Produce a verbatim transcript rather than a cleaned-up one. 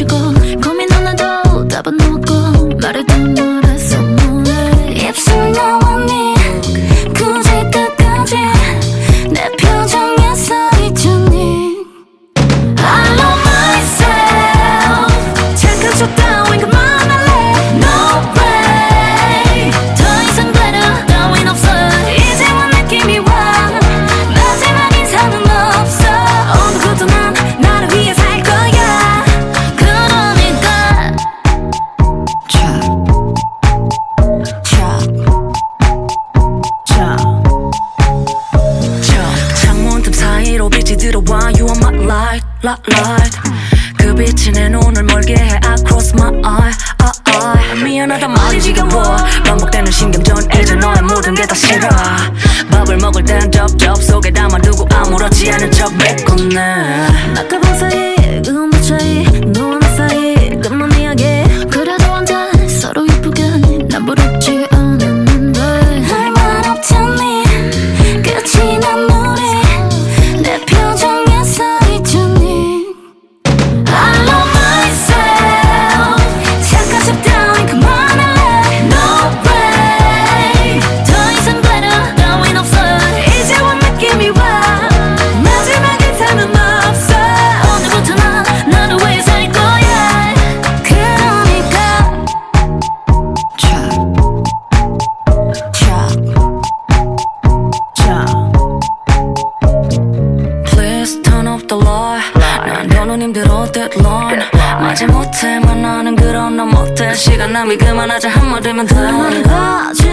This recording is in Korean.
멈추고 고민 하나도 답은 없고 말해도 뭐라 소문을 입술 나왔니 굳이 끝까지 내 표정에 써있잖니 I love myself 착한 척 따윈 그만할래 No way 더 이상 better 따윈 없어 이제와 느낌이 와 마지막 인사는 없어 오늘부터 난 나를 위해 살 거야 그러니까 창문 틈 사이로 빛이 들어와 You are my light, light, light 그 빛이 내 눈을 멀게 해 I cross my eye, eye, eye 미안하단 말이 지겨워 반복되는 신경전 이제 너의 모든 게 다 싫어 밥을 먹을 땐 접접 속에 담아두고 아무렇지 않은 척 메꾸네 아까 본 사이 그건 뭐 차이 너와 나 사이 끝만 이야기 그래도 혼자 서로 예쁘게 난 부럽지 않았는데 할 말 없잖니 끝이 난 우리 내 표정에 써있잖니 I love myself 착한 척 따윈 그만할래 No way 더 이상 better 따윈 없어 이제와 느낌이 와 마지막 인사는 없어 오늘부터 난 너를 위해 살 거야 그러니까 Please turn off the light 난 더는 힘들어 deadline 마지못해 만나는 그런 너 못해 시간 낭비 그만하자 한마디면 돼